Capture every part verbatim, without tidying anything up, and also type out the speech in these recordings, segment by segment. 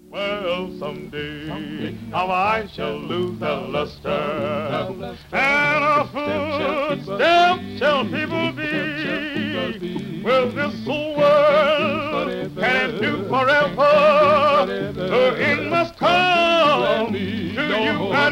Well, someday, someday how I shall lose the luster, and our footsteps shall people be. Well, this whole world can do forever, the end must come to you and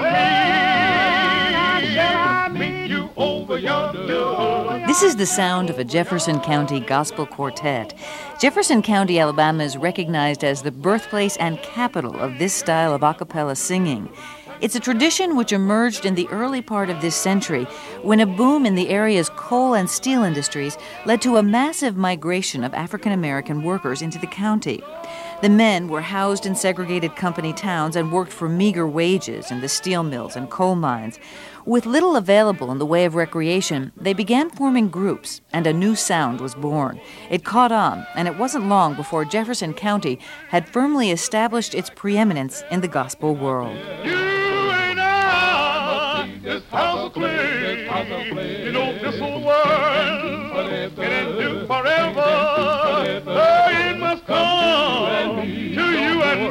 me. Meet you over yonder. This is the sound of a Jefferson County gospel quartet. Jefferson County, Alabama is recognized as the birthplace and capital of this style of a cappella singing. It's a tradition which emerged in the early part of this century when a boom in the area's coal and steel industries led to a massive migration of African American workers into the county. The men were housed in segregated company towns and worked for meager wages in the steel mills and coal mines. With little available in the way of recreation, they began forming groups, and a new sound was born. It caught on, and it wasn't long before Jefferson County had firmly established its preeminence in the gospel world. You and I, this house of clay, you know this whole world can do forever, the end must come to you and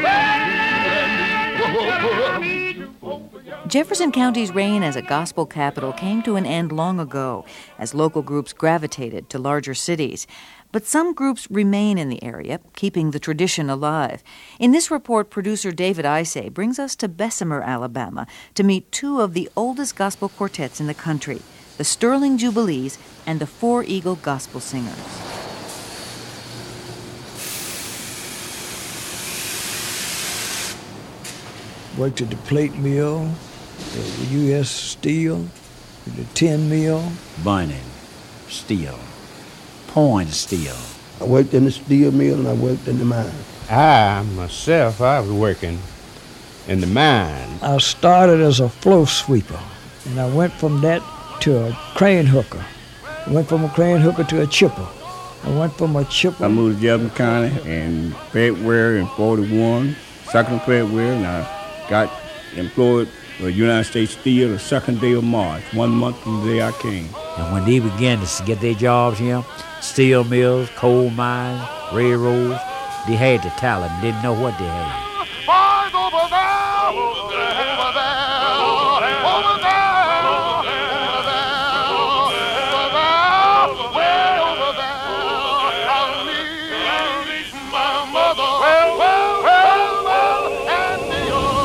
me. Jefferson County's reign as a gospel capital came to an end long ago as local groups gravitated to larger cities. But some groups remain in the area, keeping the tradition alive. In this report, producer David Isay brings us to Bessemer, Alabama, to meet two of the oldest gospel quartets in the country, the Sterling Jubilees and the Four Eagle Gospel Singers. Worked at the plate mill, the U S Steel, the tin mill. Mining, steel, pouring steel. I worked in the steel mill and I worked in the mine. I, myself, I was working in the mine. I started as a floor sweeper, and I went from that to a crane hooker. I went from a crane hooker to a chipper. I went from a chipper... I moved to Jefferson County in February in forty-one, second February, and I got employed with United States Steel the second day of March, one month from the day I came. And when they began to get their jobs here, steel mills, coal mines, railroads, they had the talent, didn't know what they had. Boys over there, over there, over there, over there, over there, way over there. I'll meet my mother. Well, well, well, well, and the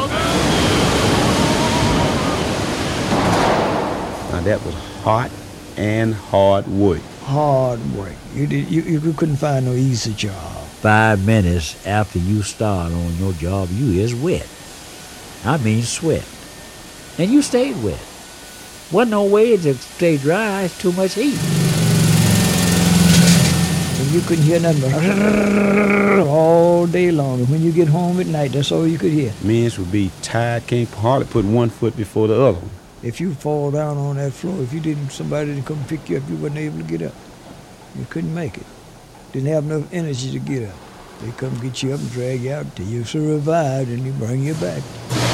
other. Now that was hot and hard work. Hard work. You, did, you, you couldn't find no easy job. Five minutes after you start on your job, you is wet. I mean sweat. And you stayed wet. Wasn't no way to stay dry, it's too much heat. And you couldn't hear nothing but all day long. And when you get home at night, that's all you could hear. Men would be tired, can't hardly put one foot before the other. If you fall down on that floor, if you didn't, somebody didn't come pick you up, you wasn't able to get up. You couldn't make it. Didn't have enough energy to get up. They come get you up and drag you out till you survived, and they bring you back.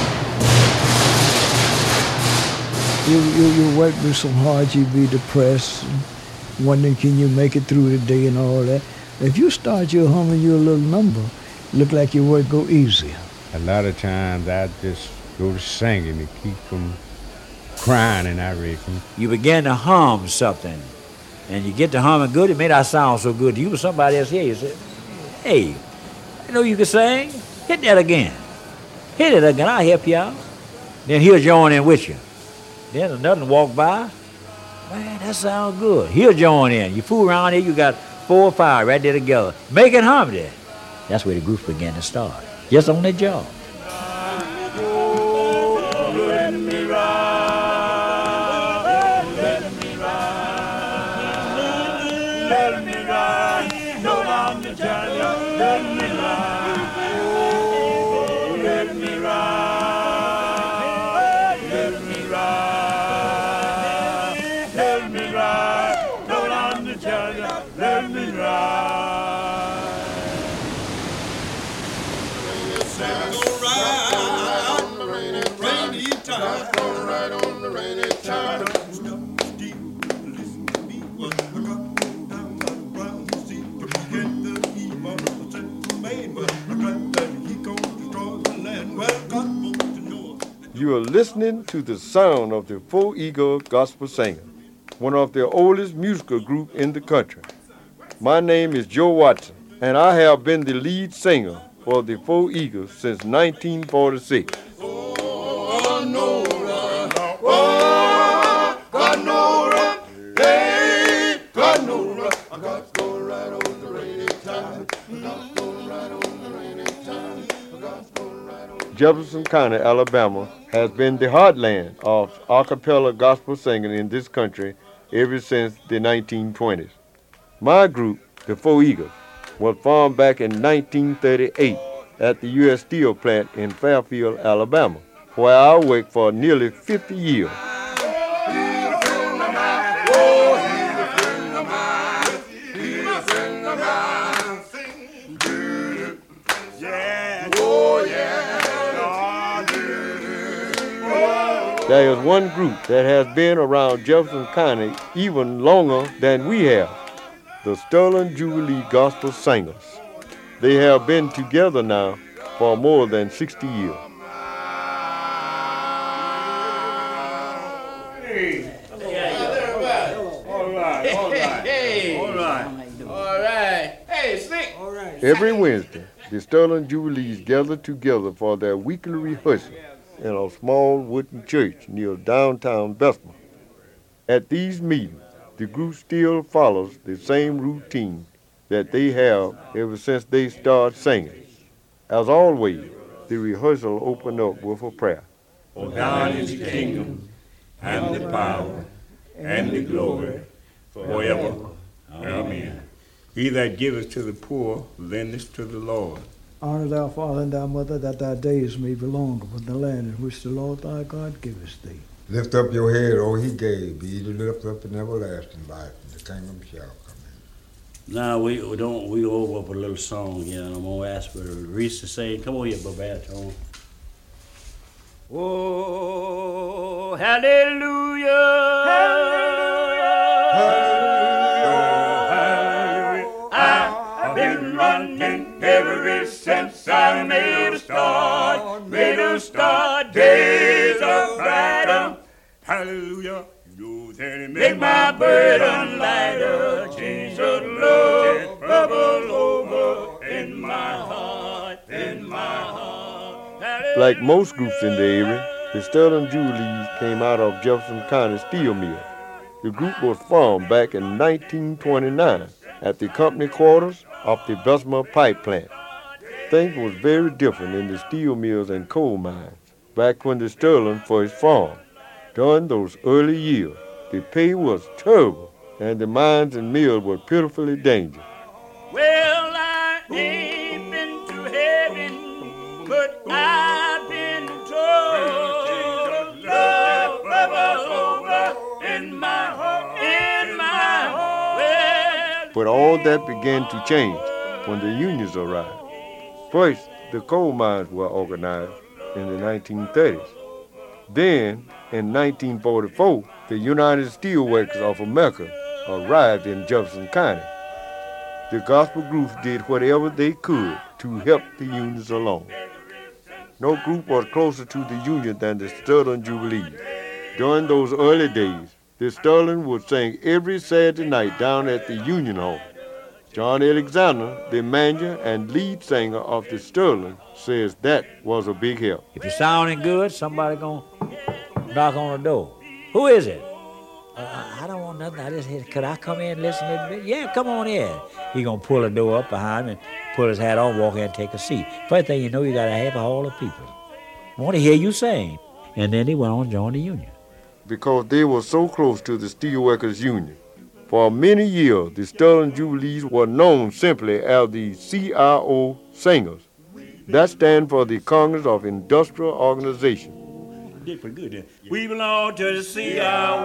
You, you, you work with so hard, you be depressed, and wondering can you make it through the day and all that. If you start your humming your little number, look like your work go easy. A lot of times I just go to singing to keep from crying, and I reckon. You began to hum something, and you get to humming good, it may not sound so good to you, but somebody else here, you say, hey, you know you can sing? Hit that again. Hit it again, I'll help you out. Then he'll join in with you. Then another walk by, man, that sounds good. He'll join in. You fool around here, you got four or five right there together. Make it hum there. That's where the group began to start, just on their job. You are listening to the sound of the Four Eagle Gospel Singers, one of the oldest musical groups in the country. My name is Joe Watson, and I have been the lead singer for the Four Eagles since nineteen forty-six. Oh, Nora, oh, God, Nora, hey, God, Nora, I got to go right on the rainy time. I got to go right on the rainy time. I got to go right on. Jefferson County, Alabama, has been the heartland of a cappella gospel singing in this country ever since the nineteen twenties. My group, the Four Eagles, was formed back in nineteen thirty-eight at the U S Steel plant in Fairfield, Alabama, where I worked for nearly fifty years. There is one group that has been around Jefferson County even longer than we have, the Sterling Jubilee Gospel Singers. They have been together now for more than sixty years. Hey. All right, all right. Hey. All right. All right. Hey, sing. All right. Every Wednesday, the Sterling Jubilees gather together for their weekly rehearsal in a small wooden church near downtown Bessemer. At these meetings, the group still follows the same routine that they have ever since they started singing. As always, the rehearsal opened up with a prayer. For thine is the kingdom, and the power, and the glory, forever. Amen. He that giveth to the poor, lendeth to the Lord. Honor thy father and thy mother, that thy days may be long upon the land in which the Lord thy God giveth thee. Lift up your head, O he gave, be to lift up in everlasting life, and the kingdom shall come in. Now we, we don't we go over up a little song here, and I'm gonna ask for Reese to sing. Come on here, Babatone. Oh, hallelujah, hallelujah, hallelujah. I've been running ever since I made a start, made a start. Days of freedom, hallelujah. You can make my burden lighter. Jesus' love bubble over in my heart, in my heart. Hallelujah. Like most groups in the area, the Sterling Jubilees came out of Jefferson County Steel Mill. The group was formed back in nineteen twenty-nine at the company quarters of the Bessemer Pipe Plant. Things was very different in the steel mills and coal mines back when the Sterling first formed. During those early years, the pay was terrible, and the mines and mills were pitifully dangerous. Well, I ain't been to heaven, but I've been told love bubbles over in my heart, in my heart. Well, but all that began to change when the unions arrived. First, the coal mines were organized in the nineteen thirties. Then, in nineteen forty-four, the United Steelworkers of America arrived in Jefferson County. The gospel groups did whatever they could to help the unions along. No group was closer to the union than the Sterling Jubilees. During those early days, the Sterling would sing every Saturday night down at the Union Hall. John Alexander, the manager and lead singer of the Sterling, says that was a big help. If you're sounding good, somebody gonna knock on the door. Who is it? Uh, I don't want nothing. I just could I come in and listen a little bit? Yeah, come on in. He gonna pull the door up behind him and pull his hat on, walk in and take a seat. First thing you know, you got a half a hall of people want to hear you sing. And then he went on and joined the union. Because they were so close to the Steelworkers Union. For many years, the Sterling Jubilees were known simply as the C I O Singers. That stands for the Congress of Industrial Organization. Did pretty good there. We belong to the C I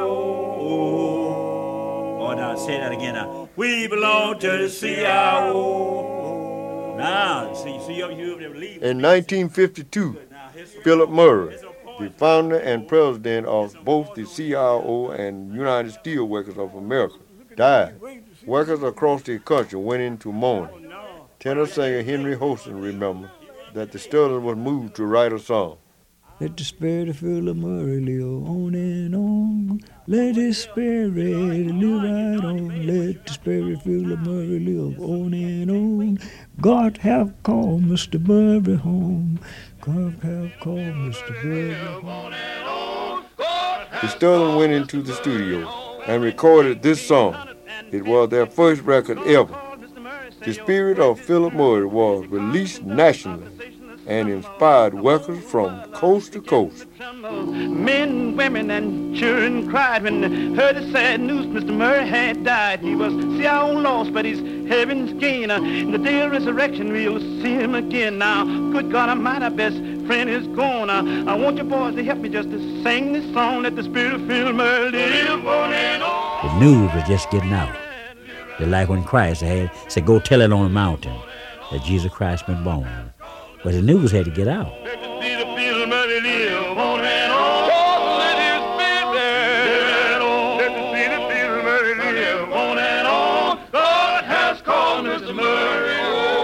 O. Oh, now say that again now. We belong to the C I O. Now, see, see you, you leave. In nineteen fifty-two, Philip Murray, the founder and president of both the C I O and United Steelworkers of America, died. Workers across the country went into mourning. Tenor singer Henry Houston remembered that the Sterling was moved to write a song. Let the spirit fill the Murray live on and on. Let the spirit live right on. Let the spirit fill the Murray live on and on. God have called Mister Murray home. God have called Mister Murray home. The Sterling went into the studio and recorded this song. It was their first record ever. The Spirit of Philip Murray was released nationally and inspired workers from coast to coast. Men, women, and children cried when they heard the sad news Mister Murray had died. He was see our own loss, but he's heaven's gain. Uh, in the day of resurrection, we'll see him again. Now, good God Almighty, our best friend is gone. Uh, I want you boys to help me just to sing this song. Let the Spirit of Philip Murray live on and on. The news was just getting out. They're like when Christ had said, go tell it on the mountain that Jesus Christ been born. But the news had to get out. Let the Spirit of Philip Murray live on and on. Oh, let his Spirit on. Let the Spirit of Philip Murray live on and on. God has called Mister Murray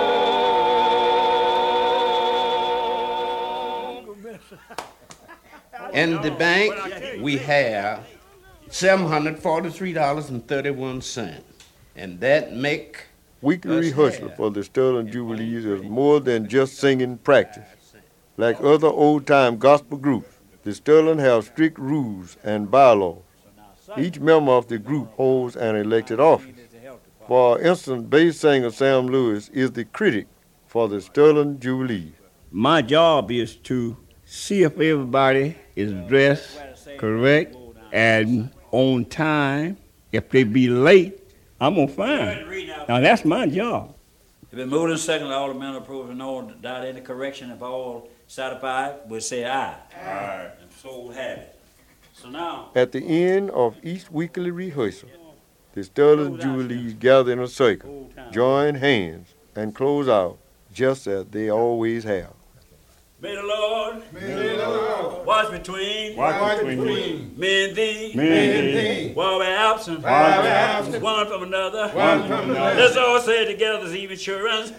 home. In the bank, we have seven hundred forty-three dollars and thirty-one cents. And that make Weekly rehearsal for the Sterling Jubilees is more than just singing practice. Like other old-time gospel groups, the Sterling have strict rules and bylaws. Each member of the group holds an elected office. For instance, bass singer Sam Lewis is the critic for the Sterling Jubilees. My job is to see if everybody is dressed correct and on time. If they be late, I'm going to find. Now, that's my job. If it moved and secondly, all the men approved and all without any correction, if all satisfied, we'll say aye. Aye. And so we'll have it. So now. At the end of each weekly rehearsal, the Sterling Jubilees gather in a circle, join hands, and close out just as they always have. May the Lord, May the Lord watch between, watch between me and thee, me and thee, while we're absent, while we're absent, one from another, one from another. Let's all say together this evening, assurance.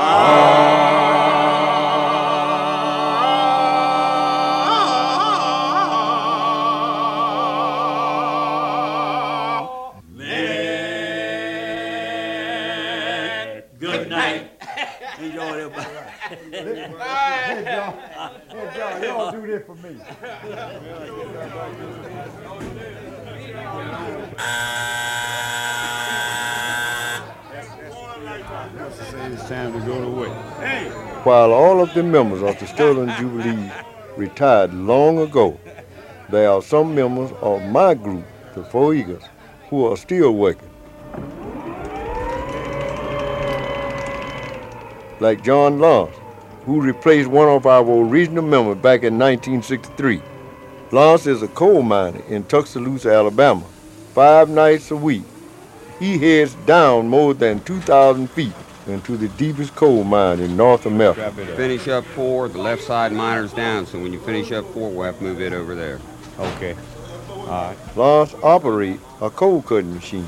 Amen. Good night. Enjoy everybody. Hey, John. Hey, John, y'all do this for me. It's time to go to work. While all of the members of the Sterling Jubilee retired long ago, there are some members of my group, the Four Eagles, who are still working. Like John Lawrence, who replaced one of our original members back in nineteen sixty-three. Lawrence is a coal miner in Tuscaloosa, Alabama, five nights a week. He heads down more than two thousand feet into the deepest coal mine in North America. Finish up four, the left side miner's down, so when you finish up four, we'll have to move it over there. Okay. All right. Lawrence operates a coal cutting machine.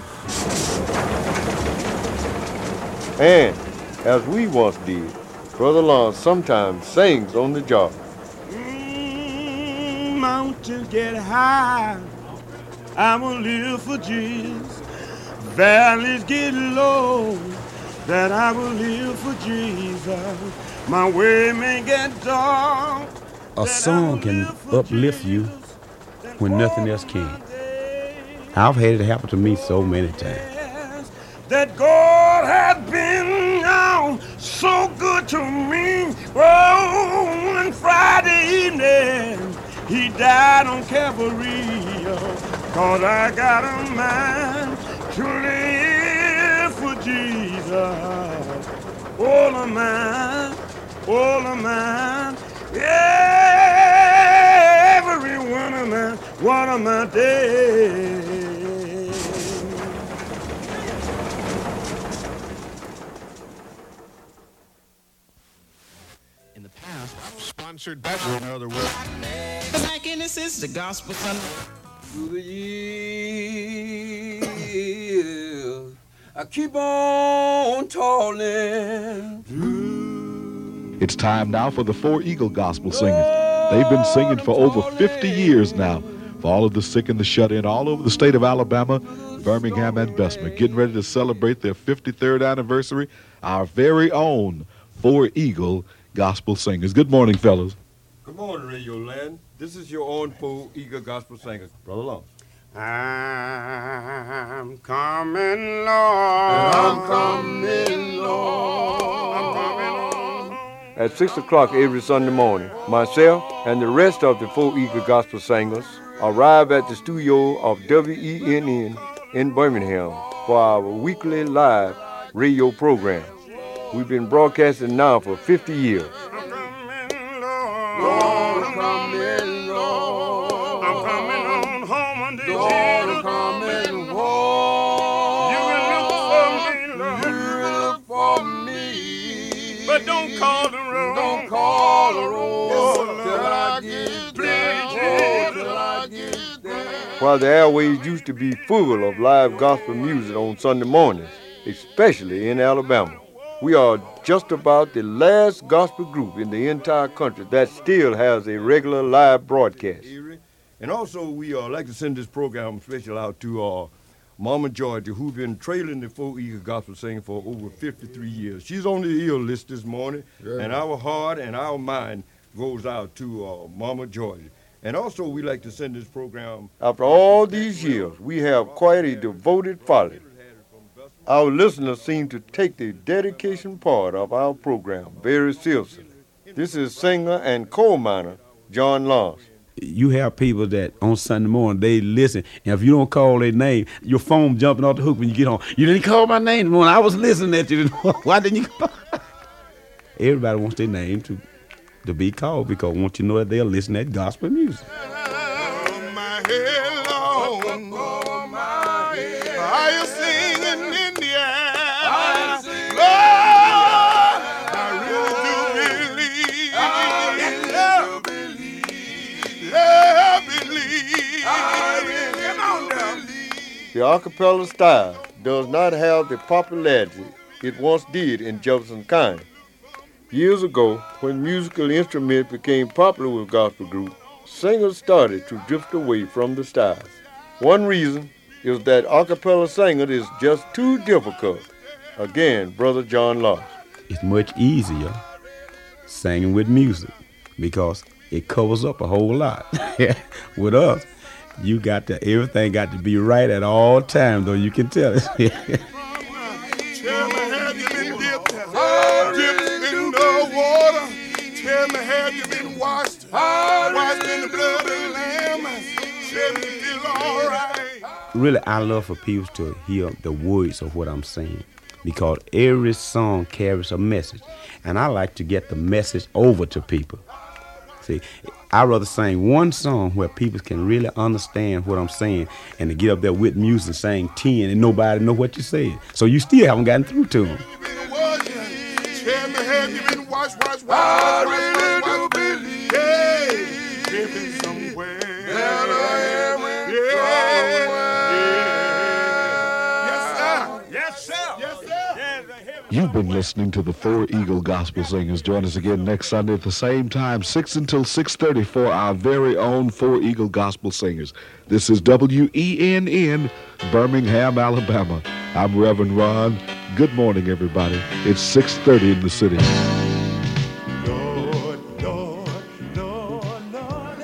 And, as we once did, Brother Lawrence sometimes sings on the job. Mm, mountains get high, I will live for Jesus. Valleys get low, that I will live for Jesus. My way may get dark. A song can uplift you when nothing else can. I've had it happen to me so many times. That God had been oh, so good to me. Oh, on Friday evening, he died on Calvary. Oh, cause I got a mind to live for Jesus. All of mine, all of mine, yeah, every one of mine, one of my days. In the past, I've sponsored better, in other words. Back in this is the gospel son. Through the years, I keep on toiling. It's time now for the Four Eagle Gospel Singers. They've been singing for over fifty years now for all of the sick and the shut-in all over the state of Alabama, Birmingham, and Bessemer, getting ready to celebrate their fifty-third anniversary, our very own Four Eagle Gospel Singers. Good morning, fellas. Good morning, Radio Land. This is your own Four Eagle Gospel Singer, Brother Long. I'm coming, Lord. I'm coming, Lord. I'm coming, Lord. At six o'clock every Sunday morning, myself and the rest of the Four Eagle Gospel Singers arrive at the studio of W E N N in Birmingham for our weekly live radio program. We've been broadcasting now for fifty years. I'm coming, Lord. I'm coming, Lord. I'm coming on home unto Jesus. Lord, I'm coming home. You can look for me, Lord. You look for me. But don't call the road. Don't call the road. Yes, till I get there. Till I get there. While the airways used to be full of live gospel music on Sunday mornings, especially in Alabama, we are just about the last gospel group in the entire country that still has a regular live broadcast. And also, we uh, like to send this program special out to uh, Mama Georgia, who's been trailing the Four Eagle Gospel Singing for over fifty-three years. She's on the ill list this morning, yeah. And our heart and our mind goes out to uh, Mama Georgia. And also, we like to send this program. After all these years, we have quite a devoted following. Our listeners seem to take the dedication part of our program very seriously. This is singer and coal miner John Laws. You have people that on Sunday morning, they listen, and if you don't call their name, your phone jumping off the hook when you get home. You didn't call my name when I was listening at you. Why didn't you call? Everybody wants their name to, to be called because once you know that they'll listen to that gospel music. The acapella style does not have the popularity it once did in Jefferson County. Years ago, when musical instruments became popular with gospel groups, singers started to drift away from the styles. One reason is that acapella singing is just too difficult. Again, Brother John Laws. It's much easier singing with music because it covers up a whole lot. With us, you got to, everything got to be right at all times, though you can tell it. Tell me, have you been dipped, dipped in the water? Tell me, have you been washed, washed in the blood of the Lamb? Tell me, you feel all right? Really, I love for people to hear the words of what I'm saying because every song carries a message, and I like to get the message over to people. See, I'd rather sing one song where people can really understand what I'm saying and to get up there with music and sing ten and nobody know what you said. So you still haven't gotten through to them. Tell me, have you been washed, washed, washed? I really do believe. Hey, living somewhere. That I am yeah. Yes, sir. Yes, sir. Yes, sir. You've been listening to the Four Eagle Gospel Singers. Join us again next Sunday at the same time, six until six thirty for our very own Four Eagle Gospel Singers. This is W E N N, Birmingham, Alabama. I'm Reverend Ron. Good morning, everybody. It's six thirty in the city. Lord, Lord, Lord, Lord.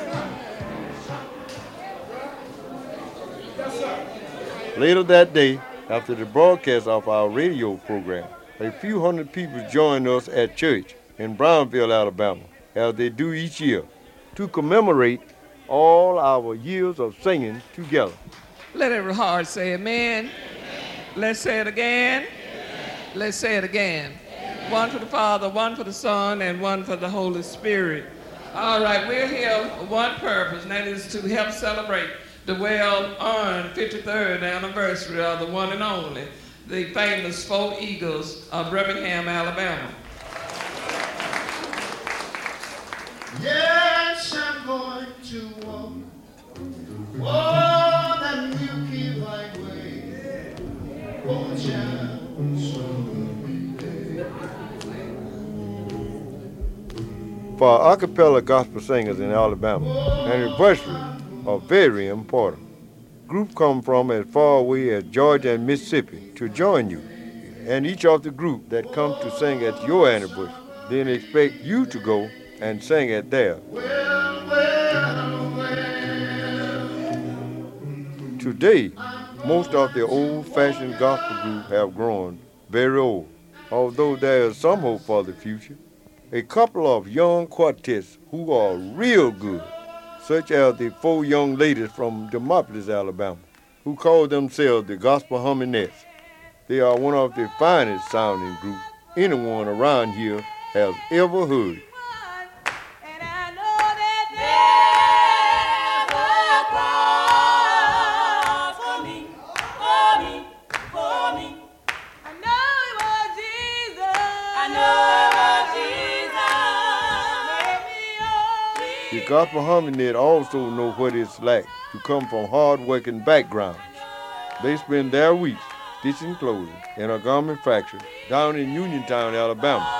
Later that day, after the broadcast of our radio program, a few hundred people joined us at church in Brownville, Alabama, as they do each year, to commemorate all our years of singing together. Let every heart say amen. Let's say it again. Let's say it again. One for the Father, one for the Son, and one for the Holy Spirit. All right, we're here for one purpose, and that is to help celebrate the well-earned fifty-third anniversary of the one and only, the famous Four Eagles of Birmingham, Alabama. Yes, I'm going to walk, walk that milky white way, oh, child, soon be there. For a cappella gospel singers in Alabama, anniversaries are very important. Groups come from as far away as Georgia and Mississippi to join you. And each of the group that comes to sing at your anniversary, then expect you to go and sing at theirs. Today, most of the old-fashioned gospel groups have grown very old, although there is some hope for the future. A couple of young quartets who are real good, such as the four young ladies from Demopolis, Alabama, who call themselves the Gospel Humminettes. They are one of the finest sounding groups anyone around here has ever heard. The Gospel Humminette also know what it's like to come from hard-working backgrounds. They spend their weeks stitching clothing in a garment factory down in Uniontown, Alabama.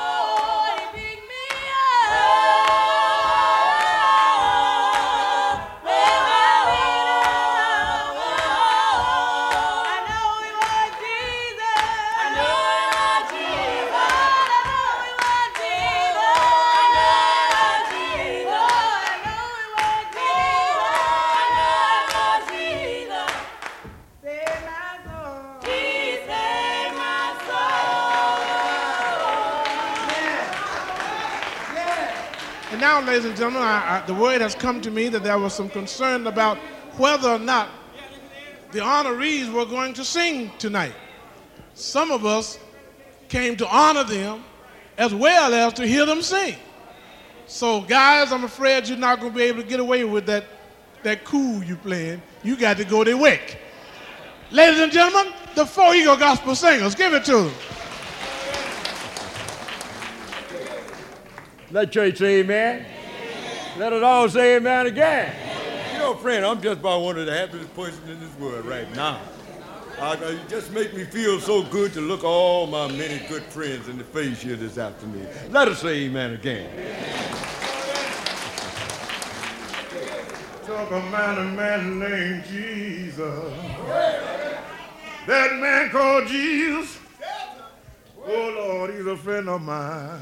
And now, ladies and gentlemen, I, I, the word has come to me that there was some concern about whether or not the honorees were going to sing tonight. Some of us came to honor them as well as to hear them sing. So, guys, I'm afraid you're not going to be able to get away with that, that cool you playing. You got to go to work. Ladies and gentlemen, the Four Eagle Gospel Singers, give it to them. Let church say amen. Let us all say amen again. You know, friend, I'm just about one of the happiest persons in this world right now. I, I, it just makes me feel so good to look all my many good friends in the face here this afternoon. Let us say amen again. Talk about a man named Jesus. That man called Jesus. Oh, Lord, he's a friend of mine.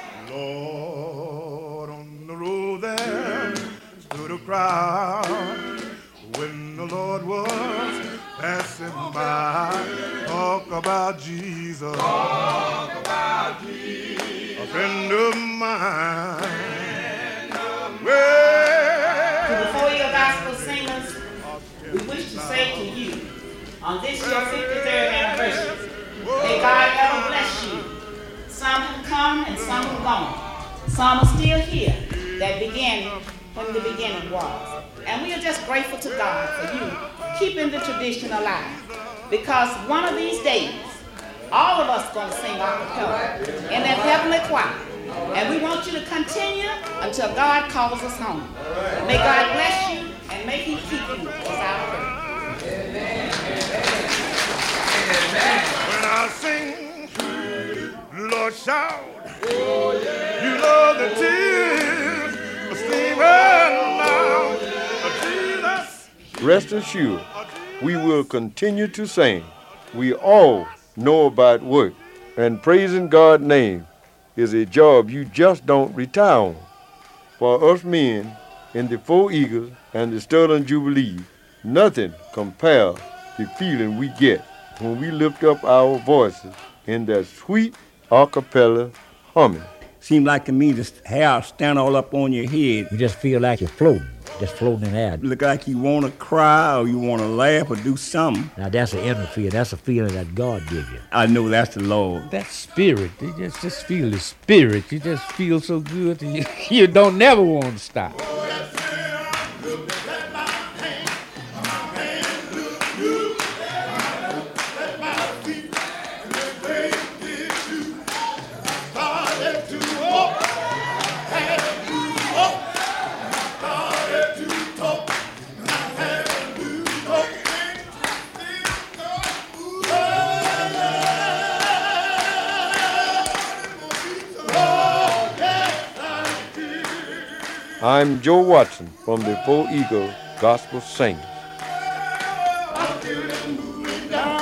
Lord, on the road there stood a crowd when the Lord was passing by. Talk about Jesus. Talk about Jesus. A friend of mine. Well, to the Four Eagle Gospel Singers, we wish to say to you, on this your fifty-third anniversary, may God ever bless you. Some have come and some have gone. Some are still here that began when the beginning was. And we are just grateful to God for you keeping the tradition alive. Because one of these days, all of us are going to sing a cappella in that heavenly choir. And we want you to continue until God calls us home. May God bless you and may He keep you as our prayer. Amen. Amen. When I sing, Lord, shout. Oh, yeah. You know the tears are streaming down. Jesus. Rest assured, we will continue to sing. We all know about work, and praising God's name is a job you just don't retire on. For us men in the Four Eagles and the Sterling Jubilee, nothing compares the feeling we get when we lift up our voices in that sweet a cappella humming. Seems like to me the hair stand all up on your head. You just feel like you're floating, just floating in the air. Look like you want to cry or you want to laugh or do something. Now that's an inner feeling. That's a feeling that God gives you. I know that's the Lord. That spirit, you just, just feel the spirit. You just feel so good that you, you don't never want to stop. I'm Joe Watson from the Four Eagle Gospel Singers. Down